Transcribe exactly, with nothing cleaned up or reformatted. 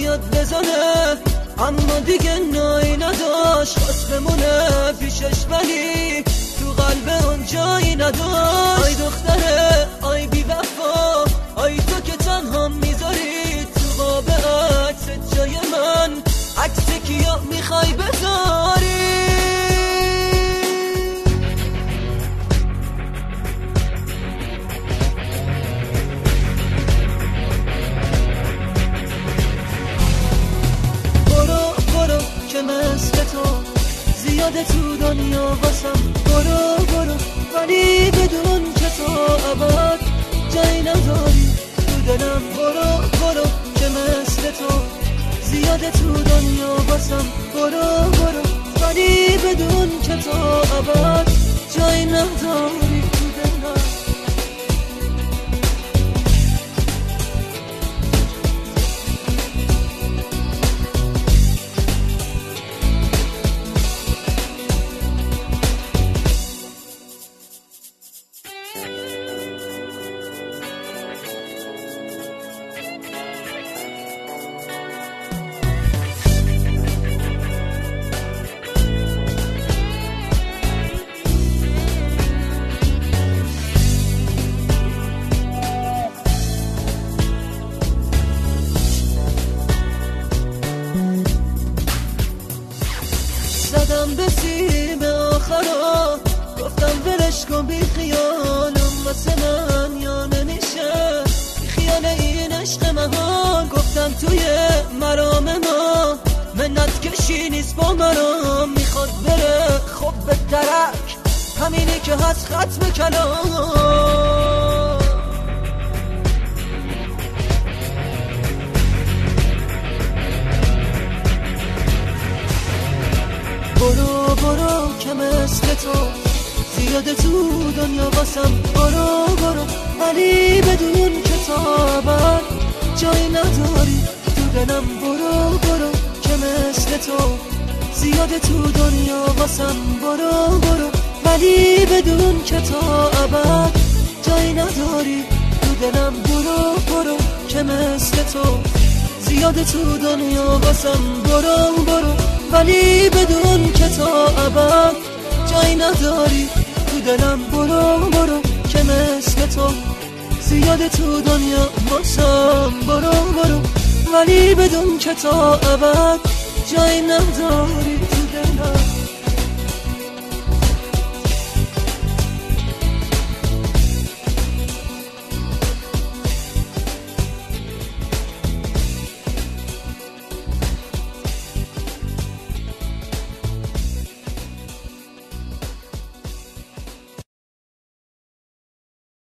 بیاد بزنه اما دیگه نایی نداشت، خواست بمونه پیشش ولی تو قلب اون جایی نداشت. آی دختره آی بی وفا، آی تو که تنها میذاری تو قاب عکس جای من، عکس کیا میخوای بذاری؟ که مثل تو زیاده تو دنیا واسم، برو برو ولی بدون که تو ابد جای نداری تو دلم. برو برو که مثل تو زیاده تو دنیا واسم، برو برو ولی بدون که تو ابد جای نداری تو دلم. زدم به سیم آخرا، گفتم ولش کن بی خیالم واسه من یا نمیشه، بی خیال این عشق مهان. گفتم توی مرام ما منت کشی نیست با مرام، میخواد بره خب به درک همینی که هست ختم کلام. برو برو که مثل تو زیاده تو دنیا واسم، برو برو ولی بدون که تو ابد جای نداری تو دلم. برو برو که مثل تو زیاده تو دنیا واسم، برو برو ولی بدون که تو ابد جای نداری تو دلم. برو برو که مثل تو زیاده تو دنیا واسم، برو برو ولی بدون که تو ابد جای نداری تو دلم. برو برو که مثل تو زیاده تو دنیا واسم، برو برو ولی بدون که تو ابد جای نداری تو دلم.